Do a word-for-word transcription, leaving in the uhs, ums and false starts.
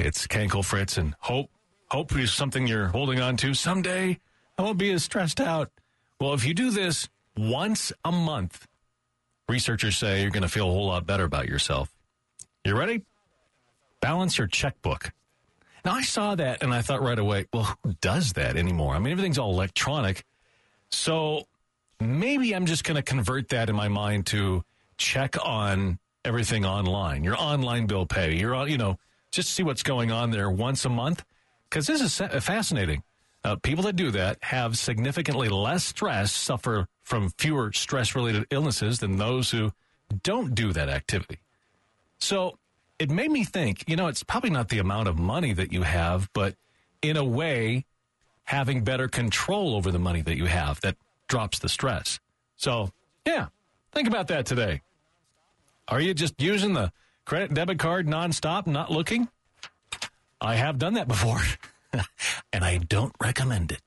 It's Kenkel Fritz, and hope hope is something you're holding on to. Someday I won't be as stressed out. Well, if you do this once a month, researchers say you're going to feel a whole lot better about yourself. You ready? Balance your checkbook. Now, I saw that, and I thought right away, well, who does that anymore? I mean, everything's all electronic. So maybe I'm just going to convert that in my mind to check on everything online. Your online bill pay. You're on, you know, just see what's going on there once a month. Because this is fascinating. Uh, people that do that have significantly less stress, suffer from fewer stress-related illnesses than those who don't do that activity. So it made me think, you know, it's probably not the amount of money that you have, but in a way, having better control over the money that you have that drops the stress. So, yeah, think about that today. Are you just using the credit and debit card nonstop, not looking? I have done that before, and I don't recommend it.